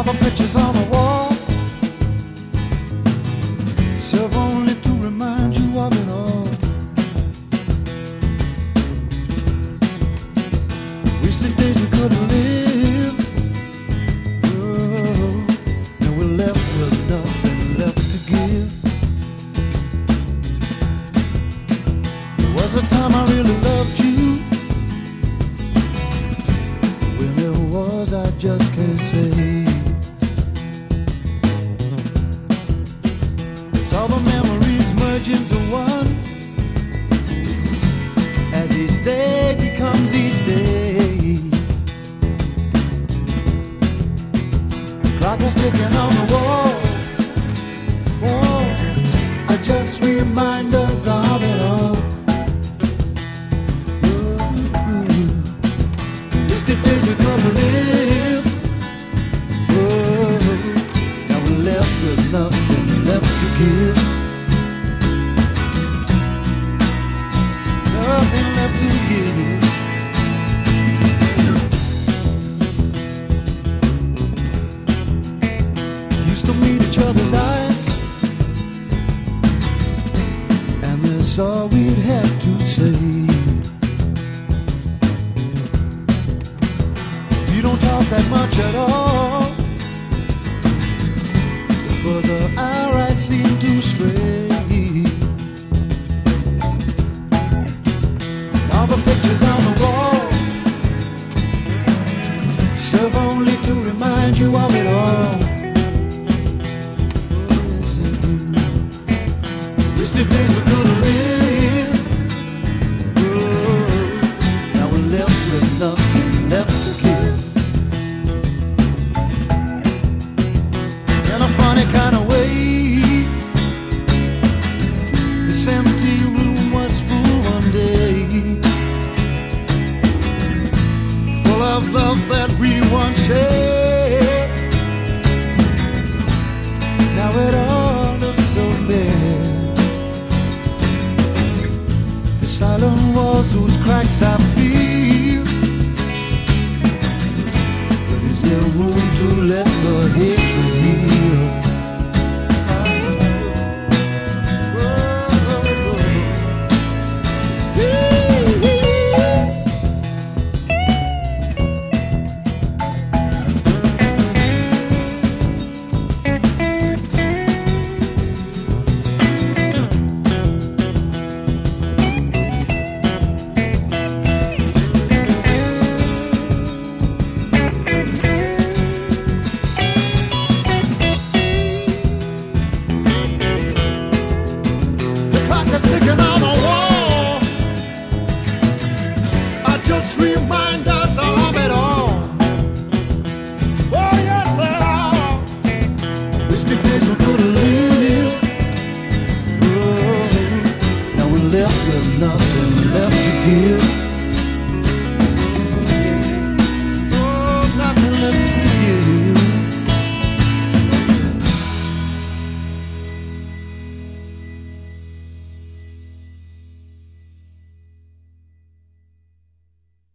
All the pictures on the wall serve only to remind you of it all. Wasted days we could have lived. Oh, now we're left with nothing left to give. There was a time I really loved you. When there was, I just can't say. All the memories merge into one as each day becomes each day. The clock is ticking on the wall. Oh, I just remind us of it all. Wasted days we could have lived. Oh, now we're left with nothing left to give. Nothing left to give. Used to meet each other's eyes, and that's all we'd have to say. You don't talk that much at all, but the hour I seem to stray. All the pictures on the wall serve only to remind you of it all. Oh, yes, they do. Wasted days we could have lived. Oh, now we're left with nothing left to give. In a funny kind of way, this empty room was full one day, full of love that we once shared. Now it all looks so bare. The silent walls whose cracks I feel, but is there room to let the hate